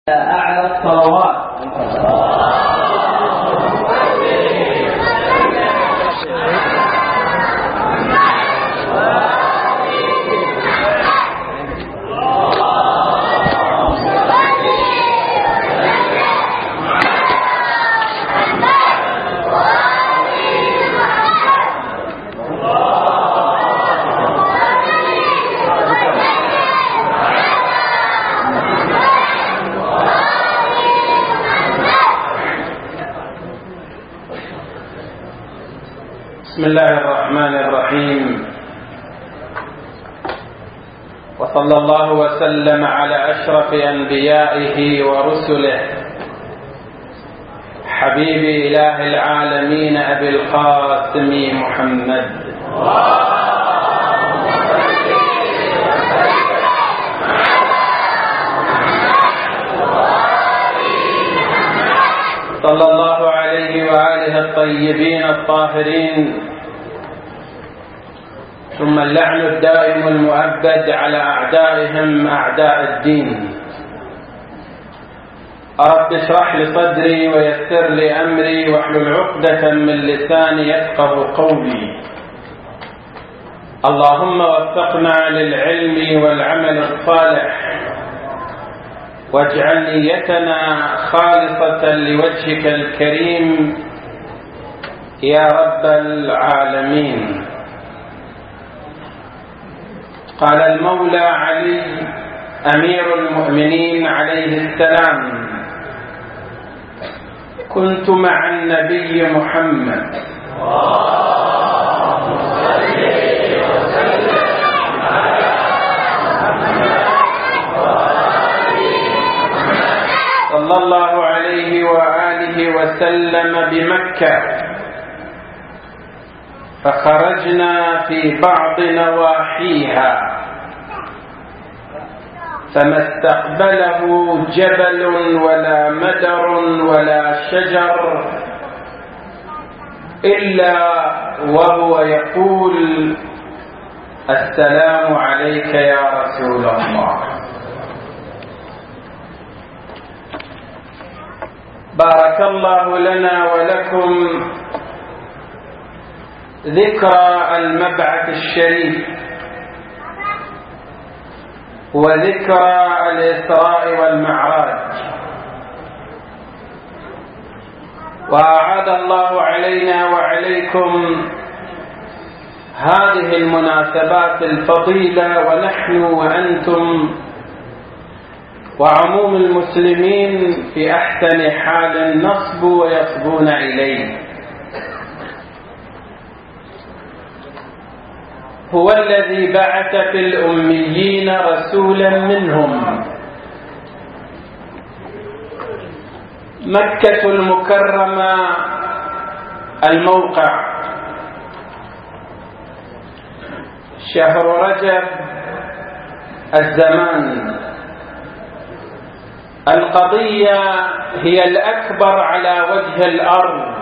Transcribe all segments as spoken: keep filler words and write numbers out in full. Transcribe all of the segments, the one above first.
أعلى الصلوات. بسم الله الرحمن الرحيم، وصلى الله وسلم على أشرف أنبيائه ورسله حبيب إله العالمين أبي القاسم محمد صلى الله عليه وآله الطيبين الطاهرين، ثم اللعن الدائم المؤبد على أعدائهم أعداء الدين. رب اشرح لي صدري ويسر لي أمري واحلل عقدة من لساني يفقه قولي. اللهم وفقنا للعلم والعمل الصالح، واجعل نيتنا خالصة لوجهك الكريم يا رب العالمين. قال المولى علي أمير المؤمنين عليه السلام: كنت مع النبي محمد صلى الله عليه وآله وسلم بمكة، فخرجنا في بعض نواحيها، فما استقبله جبل ولا مدر ولا شجر إلا وهو يقول: السلام عليك يا رسول الله. بارك الله لنا ولكم ذكرى المبعث الشريف وذكرى الإسراء والمعراج، وأعاد الله علينا وعليكم هذه المناسبات الفضيلة، ونحن وأنتم وعموم المسلمين في أحسن حال نصبو ويصبون إليه. هو الذي بعث في الأميين رسولا منهم. مكة المكرمة الموقع، شهر رجب الزمان. القضية هي الأكبر على وجه الأرض،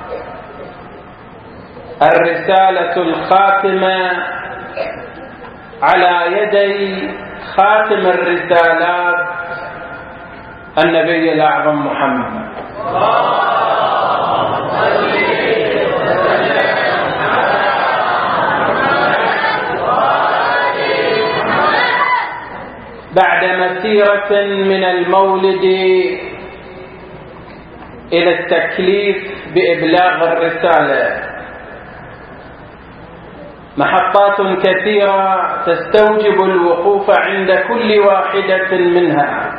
الرسالة الخاتمة على يدي خاتم الرسالات النبي الأعظم محمد. بعد مسيرة من المولد إلى التكليف بإبلاغ الرسالة، محطات كثيرة تستوجب الوقوف عند كل واحدة منها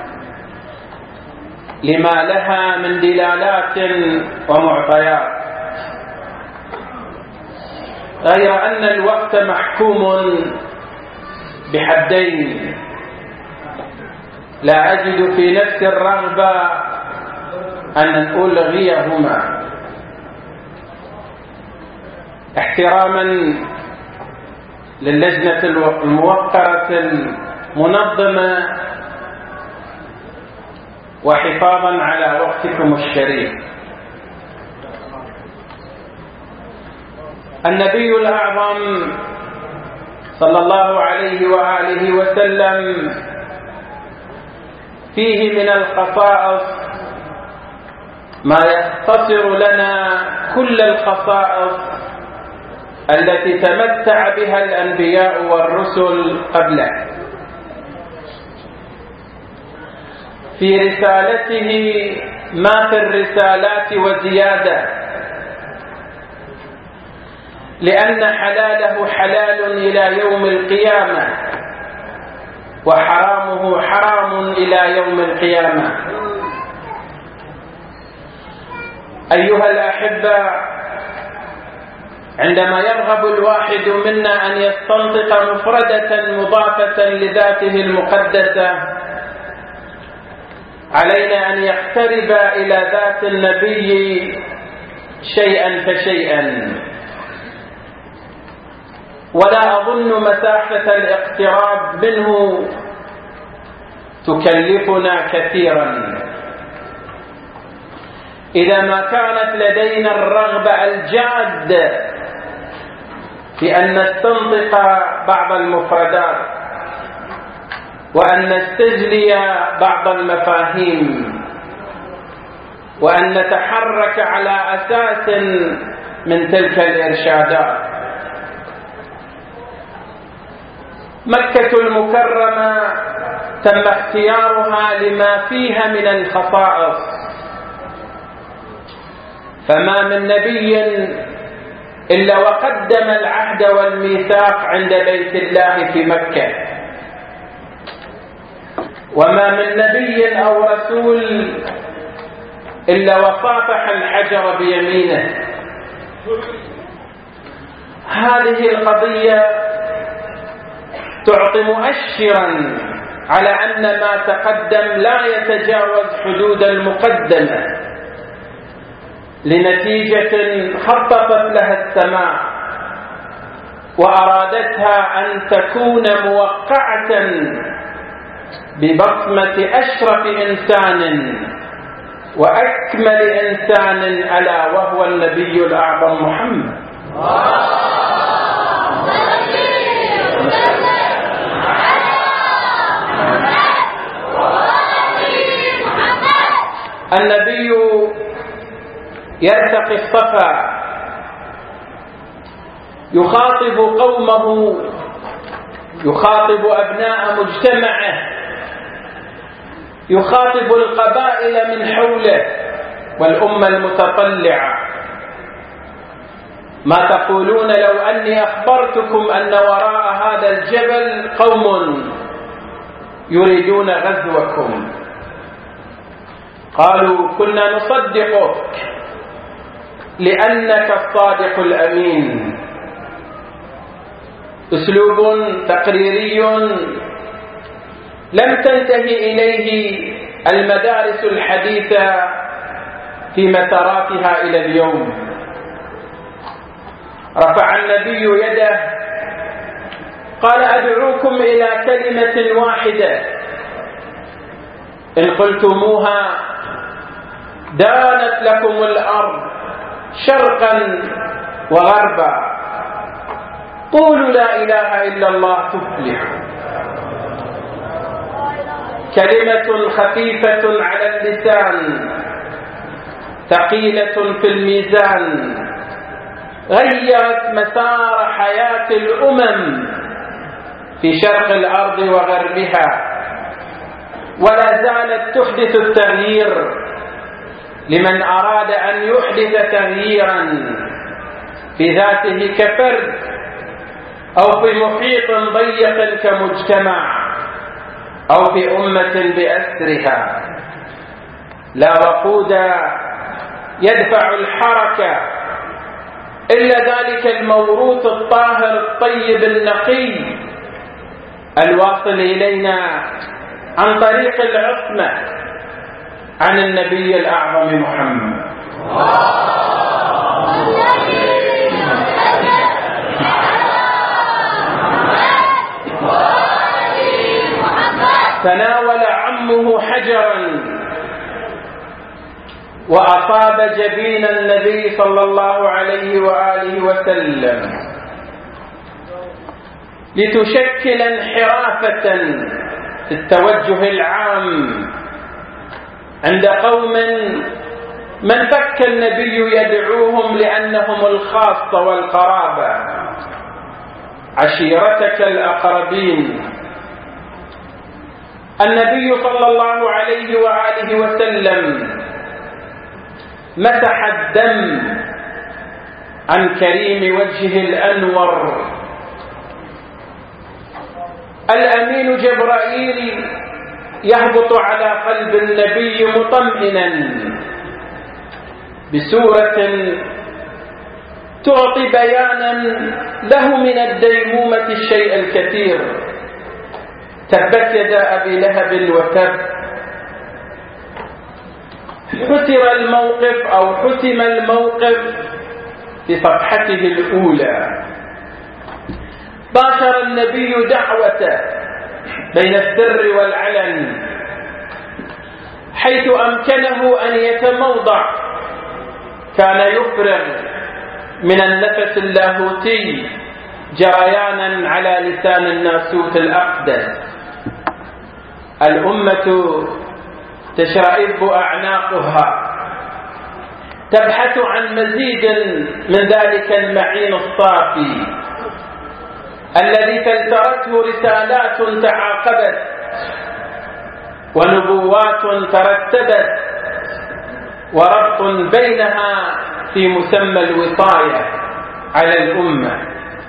لما لها من دلالات ومعطيات، غير أن الوقت محكوم بحدين. لا أجد في نفس الرغبة أن ألغيهما، احتراما للجنة الموقرة المنظمة وحفاظا على وقتكم الشريف. النبي الأعظم صلى الله عليه وآله وسلم فيه من الخصائص ما يختصر لنا كل الخصائص التي تمتع بها الأنبياء والرسل قبله. في رسالته ما في الرسالات وزيادة، لأن حلاله حلال إلى يوم القيامة وحرامه حرام إلى يوم القيامة. أيها الأحبة، عندما يرغب الواحد منا أن يستنطق مفردة مضافة لذاته المقدسة، علينا أن يقترب إلى ذات النبي شيئا فشيئا، ولا أظن مسافة الاقتراب منه تكلفنا كثيرا إذا ما كانت لدينا الرغبة الجادة في أن نستنطق بعض المفردات وأن نستجلي بعض المفاهيم وأن نتحرك على أساس من تلك الإرشادات. مكة المكرمة تم اختيارها لما فيها من الخصائص، فما من نبي إلا وقدم العهد والميثاق عند بيت الله في مكة، وما من نبي أو رسول إلا وصافح الحجر بيمينه. هذه القضية تعطي مؤشرا على أن ما تقدم لا يتجاوز حدود المقدمة لنتيجة خططت لها السماء وأرادتها أن تكون موقعة ببصمة أشرف إنسان وأكمل إنسان ألا وهو النبي الأعظم محمد. النبي يرتقي الصفا يخاطب قومه، يخاطب أبناء مجتمعه، يخاطب القبائل من حوله والأمة المتطلعة. ما تقولون لو أني أخبرتكم أن وراء هذا الجبل قوم يريدون غزوكم؟ قالوا كنا نصدقك لأنك الصادق الأمين. أسلوب تقريري لم تنتهي إليه المدارس الحديثة في مساراتها إلى اليوم. رفع النبي يده قال أدعوكم إلى كلمة واحدة إن قلتموها دانت لكم الأرض شرقا وغربا، قولوا لا إله إلا الله تفلحوا. كلمة خفيفة على اللسان ثقيلة في الميزان غيرت مسار حياة الأمم في شرق الأرض وغربها، ولا زالت تحدث التغيير لمن أراد أن يحدث تغييرا في ذاته كفرد أو في محيط ضيق كمجتمع أو في أمة بأسرها. لا وقود يدفع الحركة إلا ذلك الموروث الطاهر الطيب النقي الواصل إلينا عن طريق العصمة عن النبي الأعظم محمد. تناول عمه حجرا وأصاب جبين النبي صلى الله عليه وآله وسلم لتشكل انحرافة في التوجه العام عند قوم من فك النبي يدعوهم لأنهم الخاصة والقرابة، عشيرتك الأقربين. النبي صلى الله عليه وآله وسلم مسح الدم عن كريم وجهه الأنور. الأمين جبرائيل يهبط على قلب النبي مطمئنا بسورة تعطي بيانا له من الديمومة الشيء الكثير. تبت يدا أبي لهب وتب. حتر الموقف أو حتم الموقف في صفحته الأولى. باشر النبي دعوته بين السر والعلن، حيث أمكنه أن يتموضع كان يفرغ من النفس اللاهوتي جريانا على لسان الناسوت الأقدس. الأمة تشرئب أعناقها تبحث عن مزيد من ذلك المعين الصافي الذي فلترته رسالات تعاقبت ونبوات ترتبت وربط بينها في مسمى الوصاية على الأمة.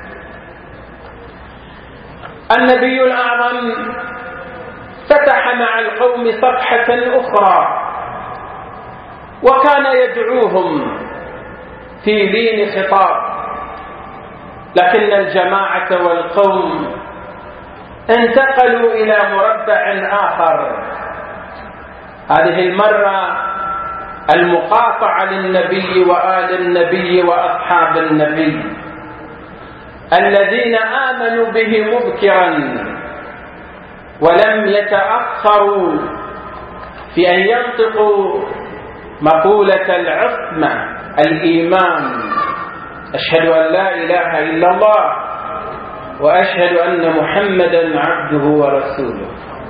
النبي الأعظم فتح مع القوم صفحة أخرى وكان يدعوهم في لين خطاب، لكن الجماعة والقوم انتقلوا إلى مربع آخر. هذه المرة المقاطعة للنبي وآل النبي وأصحاب النبي الذين آمنوا به مبكرا ولم يتأخروا في أن ينطقوا مقولة العصمة الإيمان: أشهد أن لا إله إلا الله وأشهد أن محمدا عبده ورسوله.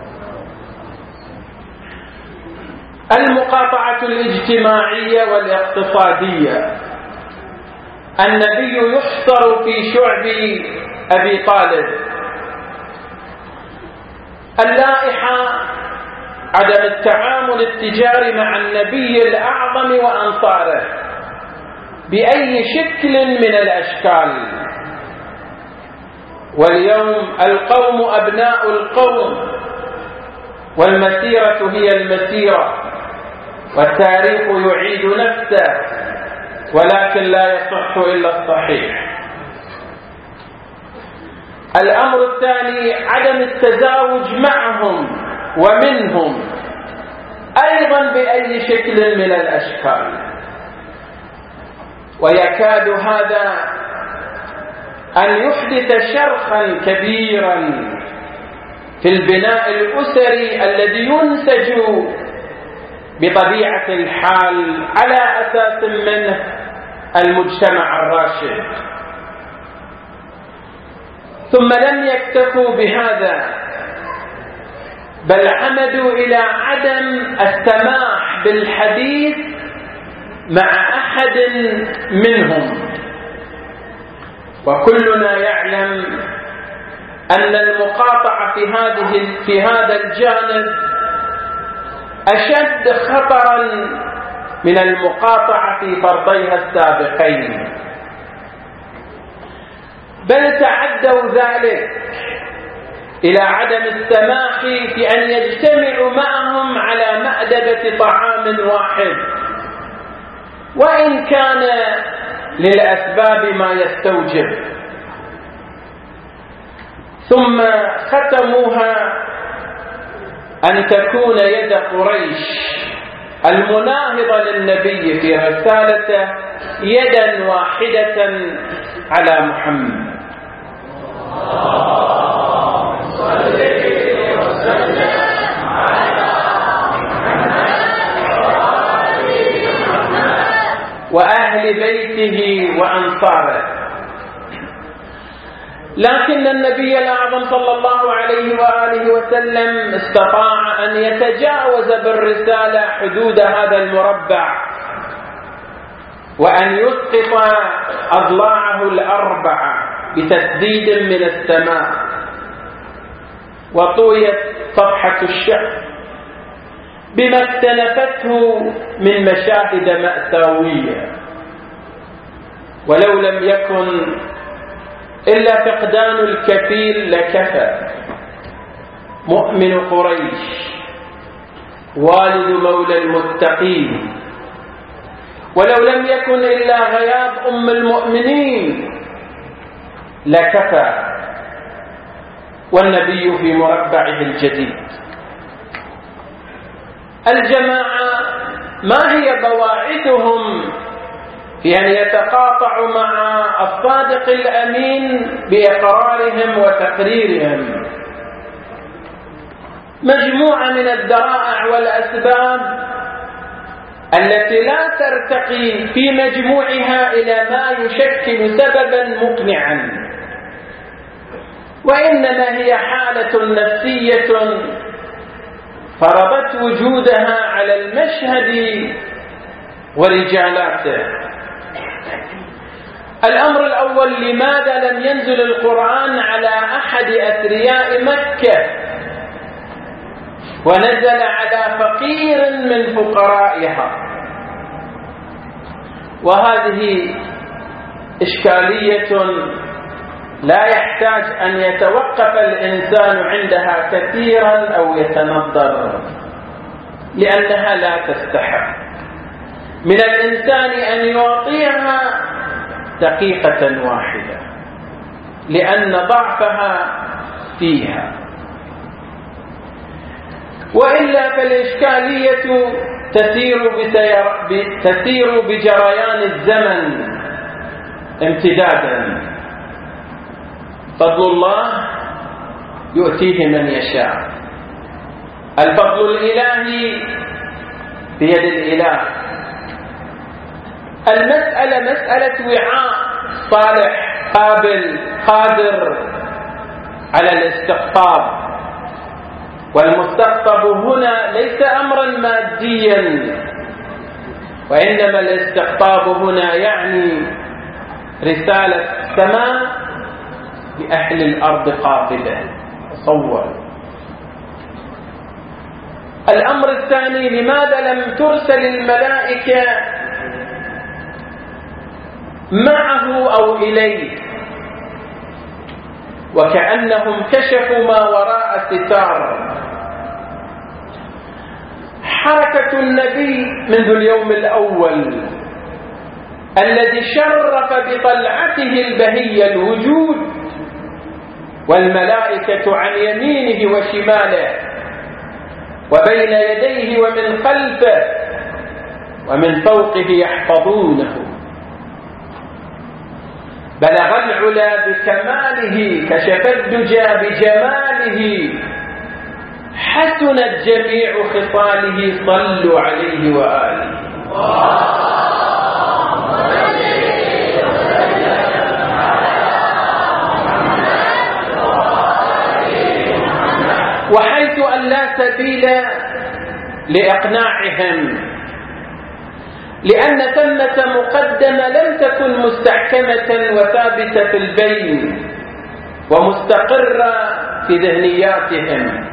المقاطعة الاجتماعية والاقتصادية. النبي يحصر في شعب أبي طالب. اللائحة عدم التعامل التجاري مع النبي الأعظم وأنصاره بأي شكل من الأشكال. واليوم القوم أبناء القوم والمسيرة هي المسيرة والتاريخ يعيد نفسه، ولكن لا يصح إلا الصحيح. الأمر الثاني عدم التزاوج معهم ومنهم أيضا بأي شكل من الأشكال. ويكاد هذا أن يحدث شرخا كبيرا في البناء الأسري الذي ينسج بطبيعة الحال على أساس منه المجتمع الراشد. ثم لم يكتفوا بهذا، بل عمدوا إلى عدم السماح بالحديث مع أحد منهم. وكلنا يعلم أن المقاطعة في هذه في هذا الجانب أشد خطرا من المقاطعة في فرضيها السابقين، بل تعدوا ذلك إلى عدم السماح في أن يجتمعوا معهم على مأدبة طعام واحد، وإن كان للأسباب ما يستوجب. ثم ختموها أن تكون يد قريش المناهضة للنبي في رسالته يدا واحدة على محمد. وأهل بيته وأنصاره. لكن النبي الأعظم صلى الله عليه وآله وسلم استطاع أن يتجاوز بالرسالة حدود هذا المربع وأن يسقط أضلاعه الأربعة بتسديد من السماء، وطويت صفحة الشعر بما اكتنفته من مشاهد مأساوية، ولو لم يكن إلا فقدان الكفيل لكفى. مؤمن قريش والد مولى المتقين، ولو لم يكن إلا غياب أم المؤمنين لكفى، والنبي في مربعه الجديد. الجماعة ما هي بواعثهم في أن يتقاطعوا مع الصادق الأمين بإقرارهم وتقريرهم؟ مجموعة من الذرائع والأسباب التي لا ترتقي في مجموعها إلى ما يشكل سببا مقنعا، وإنما هي حالة نفسية فرضت وجودها على المشهد ورجالاته. الأمر الأول: لماذا لم ينزل القرآن على أحد أثرياء مكة ونزل على فقير من فقرائها؟ وهذه إشكالية لا يحتاج أن يتوقف الإنسان عندها كثيرا أو يتنظر، لأنها لا تستحق من الإنسان أن يعطيها دقيقة واحدة، لأن ضعفها فيها. وإلا فالإشكالية تسير, تسير بجريان الزمن امتدادا. فضل الله يؤتيه من يشاء، الفضل الإلهي بيد الإله. المسألة مسألة وعاء صالح قابل قادر على الاستقطاب، والمستقطب هنا ليس أمرا ماديا، وإنما الاستقطاب هنا يعني رسالة السماء لأهل الأرض قاطبة. تصور. الأمر الثاني: لماذا لم ترسل الملائكة معه أو إليه؟ وكأنهم كشفوا ما وراء الستار. حركة النبي منذ اليوم الأول الذي شرف بطلعته البهية الوجود، والملائكة عن يمينه وشماله وبين يديه ومن خلفه ومن فوقه يحفظونه. بلغ العلا بكماله، كشف الدجى بجماله، حسنت جميع خصاله، صلوا عليه وآله. وحيث أن لا سبيل لإقناعهم، لأن ثمة مقدمة لم تكن مستحكمة وثابتة في البين ومستقرة في ذهنياتهم،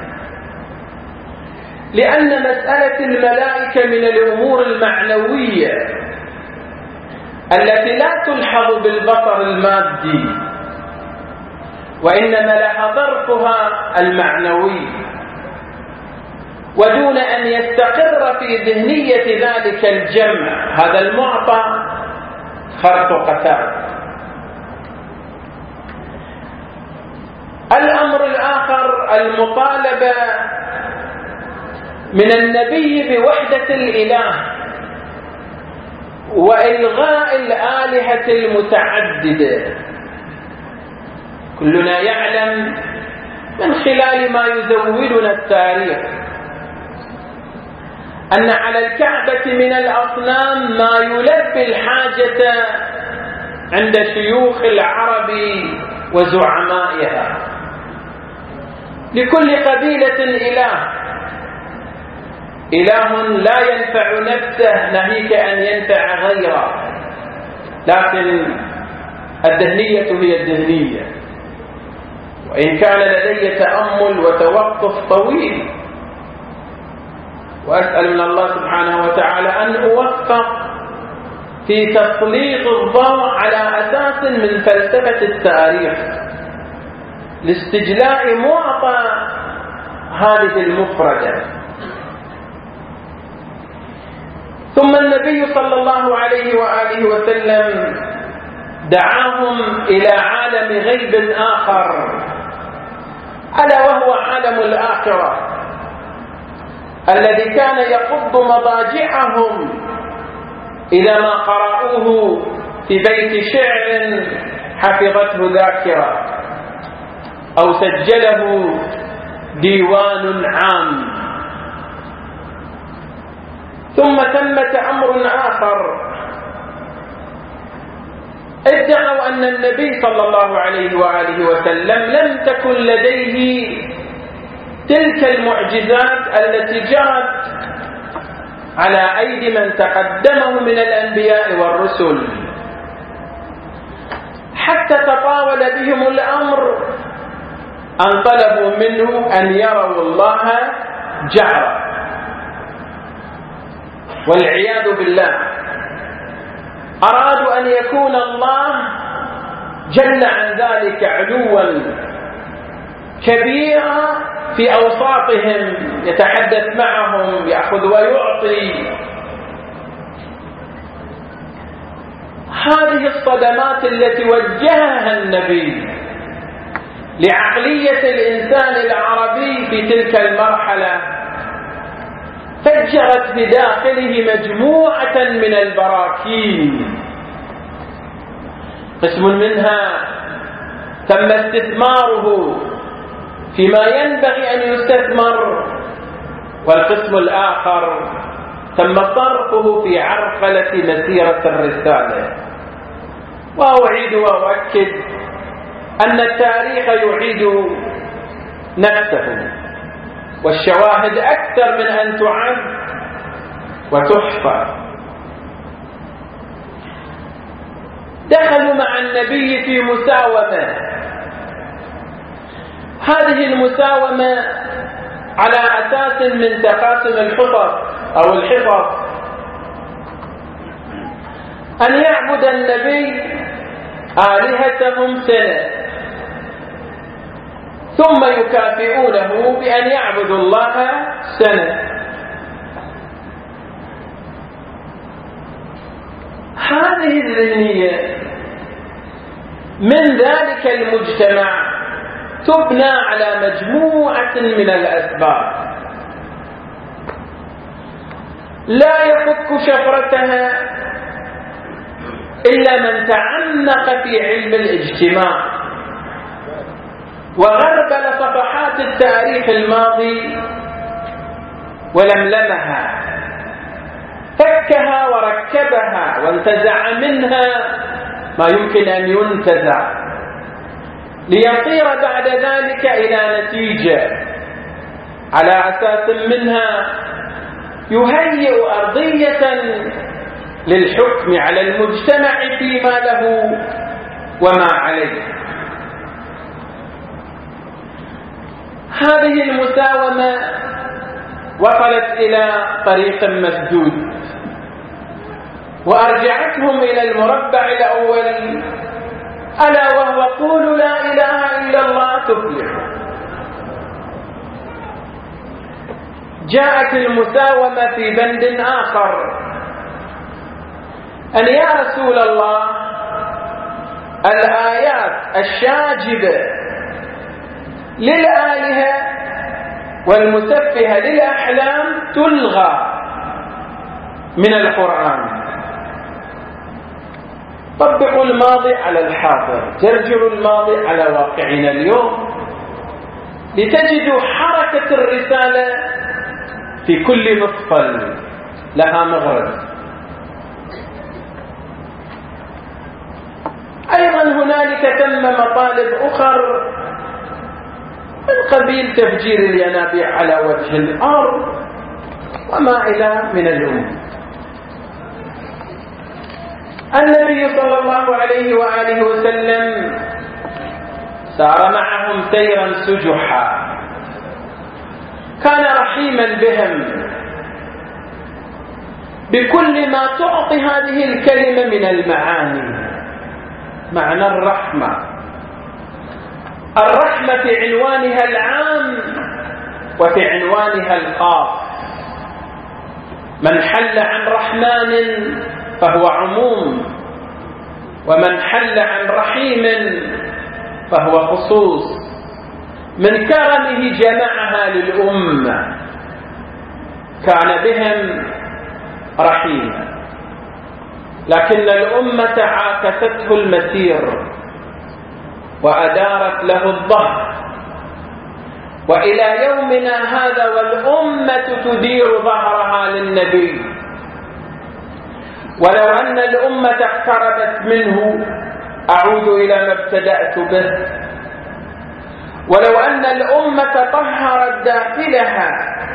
لأن مسألة الملائكة من الأمور المعنوية التي لا تلحظ بالبصر المادي، وإنما لها ظرفها المعنوي، ودون أن يستقر في ذهنية ذلك الجمع هذا المعطى خرط قتال. الأمر الآخر: المطالبة من النبي بوحدة الإله وإلغاء الآلهة المتعددة. كلنا يعلم من خلال ما يزودنا التاريخ أن على الكعبة من الأصنام ما يلبي الحاجة عند شيوخ العرب وزعمائها. لكل قبيلة إله، إله لا ينفع نفسه ناهيك أن ينفع غيره، لكن الدهنية هي الدهنية. وإن كان لدي تأمل وتوقف طويل، وأسأل من الله سبحانه وتعالى أن أوفق في تسليط الضوء على أساس من فلسفة التاريخ لاستجلاء معطى هذه المفردة. ثم النبي صلى الله عليه وآله وسلم دعاهم إلى عالم غيب آخر، ألا وهو عالم الآخرة الذي كان يقض مضاجعهم إذا ما قرأوه في بيت شعر حفظته ذاكرة أو سجله ديوان عام. ثم ثمة أمر آخر، ادعوا أن النبي صلى الله عليه وآله وسلم لم تكن لديه تلك المعجزات التي جرت على أيدي من تقدمه من الأنبياء والرسل، حتى تطاول بهم الأمر أن طلبوا منه أن يروا الله جهرا والعياذ بالله. أرادوا أن يكون الله جل عن ذلك علوا كبيرا في أوساطهم، يتحدث معهم، يأخذ ويعطي. هذه الصدمات التي وجهها النبي لعقلية الإنسان العربي في تلك المرحلة فجرت بداخله مجموعة من البراكين، قسم منها تم استثماره فيما ينبغي أن يستثمر، والقسم الآخر تم صرفه في عرقلة مسيرة الرسالة. وأعيد وأؤكد أن التاريخ يعيد نفسه، والشواهد أكثر من أن تعد وتحفظ. دخلوا مع النبي في مساومة، هذه المساومة على أساس من تقاسم الحطب أو الحطب، أن يعبد النبي آلهتهم سنة ثم يكافئونه بأن يعبدوا الله سنة. هذه الذهنية من ذلك المجتمع تبنى على مجموعة من الأسباب لا يفك شفرتها إلا من تعمق في علم الاجتماع وغربل صفحات التاريخ الماضي ولملمها، فكها وركبها وانتزع منها ما يمكن أن ينتزع، ليصير بعد ذلك إلى نتيجة على أساس منها يهيئ أرضية للحكم على المجتمع فيما له وما عليه. هذه المساومة وصلت إلى طريق مسدود وأرجعتهم إلى المربع الأول، ألا وهو قولوا لا إله إلا الله تفلحوا. جاءت المساومة في بند آخر، أن يا رسول الله الآيات الشاجبة للآلهة والمسفهة للأحلام تلغى من القرآن. طبقوا الماضي على الحاضر، جرجروا الماضي على واقعنا اليوم، لتجدوا حركة الرسالة في كل مفصل لها مغرب. أيضا هنالك ثم مطالب أخر من قبيل تفجير الينابيع على وجه الأرض وما إلى من الأمور. النبي صلى الله عليه وآله وسلم سار معهم سيرا سجحا، كان رحيما بهم بكل ما تعطي هذه الكلمة من المعاني. معنى الرحمة، الرحمة في عنوانها العام وفي عنوانها الخاص. من حل عن رحمن فهو عموم، ومن حل عن رحيم فهو خصوص. من كرمه جمعها للأمة، كان بهم رحيما، لكن الأمة عاكسته المسير وأدارت له الظهر، وإلى يومنا هذا والأمة تدير ظهرها للنبي. ولو أن الأمة اقتربت منه، أعود إلى ما ابتدأت به، ولو أن الأمة طهرت داخلها،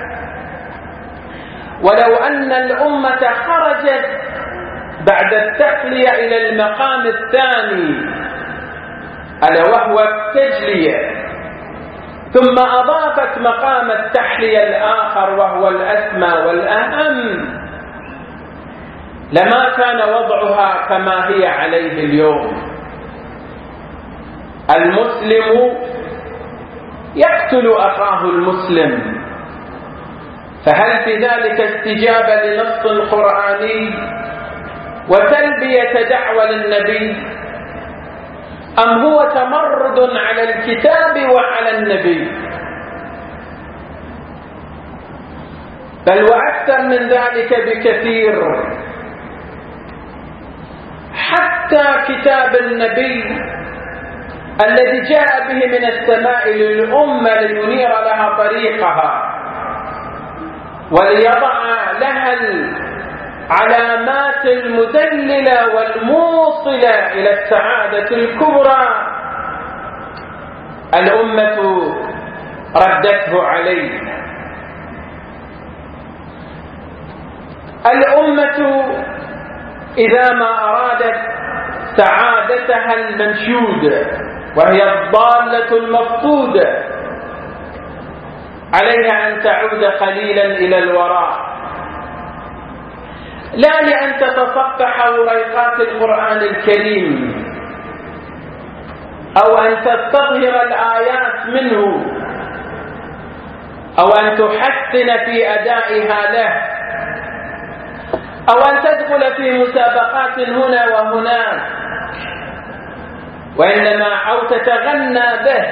ولو أن الأمة خرجت بعد التخلية إلى المقام الثاني ألا وهو التجلية، ثم أضافت مقام التحلية الآخر وهو الأسمى والأهم، لما كان وضعها كما هي عليه اليوم. المسلم يقتل أخاه المسلم، فهل في ذلك استجابة لنص قرآني وتلبية دعوة للنبي، أم هو تمرد على الكتاب وعلى النبي؟ بل وأكثر من ذلك بكثير، حتى كتاب النبي الذي جاء به من السماء للأمة لينير لها طريقها وليضع لها العلامات المدللة والموصلة إلى السعادة الكبرى، الأمة ردته عليه. الأمة إذا ما أرادت سعادتها المنشودة وهي الضالة المفقودة، عليها أن تعود قليلا إلى الوراء، لا لأن تتصفح وريقات القرآن الكريم أو أن تستظهر الآيات منه أو أن تحسن في أدائها له أو أن تدخل في مسابقات هنا وهناك، وإنما أو تتغنى به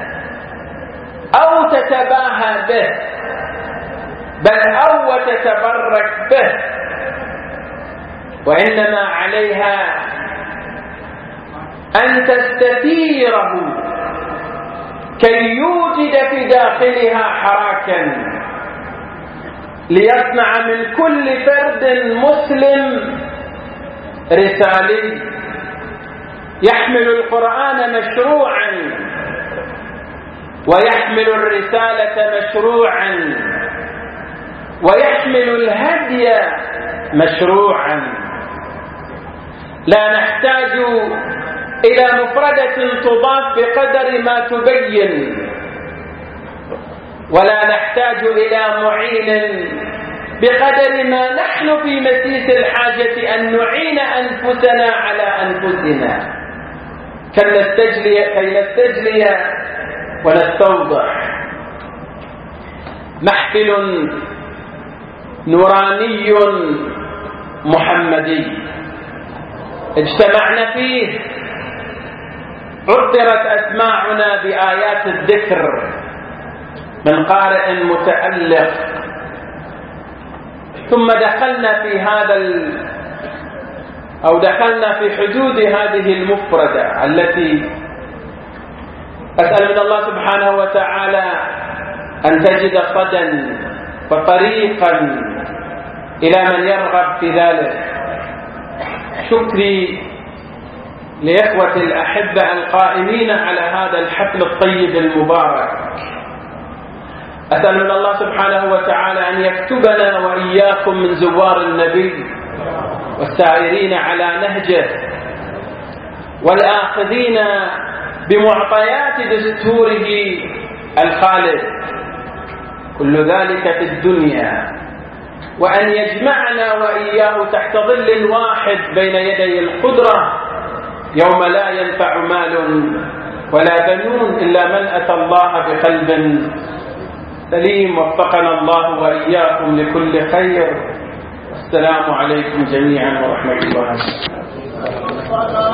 أو تتباهى به، بل أو تتبرك به، وإنما عليها أن تستثيره كي يوجد في داخلها حراكا ليصنع من كل فرد مسلم رسالي يحمل القرآن مشروعا ويحمل الرسالة مشروعا ويحمل الهدي مشروعا. لا نحتاج إلى مفردة تضاف بقدر ما تبين، ولا نحتاج إلى معين بقدر ما نحن في مسيس الحاجة أن نعين أنفسنا على أنفسنا كي نستجلي, كي نستجلي ونستوضح. محفل نوراني محمدي اجتمعنا فيه، عطرت أسماعنا بآيات الذكر من قارئ متألق، ثم دخلنا في هذا ال... أو دخلنا في حدود هذه المفردة التي أسأل من الله سبحانه وتعالى أن تجد صدى وطريقا إلى من يرغب في ذلك. شكري لإخوة الأحبة القائمين على هذا الحفل الطيب المبارك. أسأل من الله سبحانه وتعالى أن يكتبنا وإياكم من زوار النبي والسائرين على نهجه والآخذين بمعطيات دستوره الخالد، كل ذلك في الدنيا، وأن يجمعنا وإياه تحت ظل واحد بين يدي القدرة يوم لا ينفع مال ولا بنون إلا من أتى الله بقلب سليم. وفقنا الله وإياكم لكل خير. السلام عليكم جميعا ورحمة الله.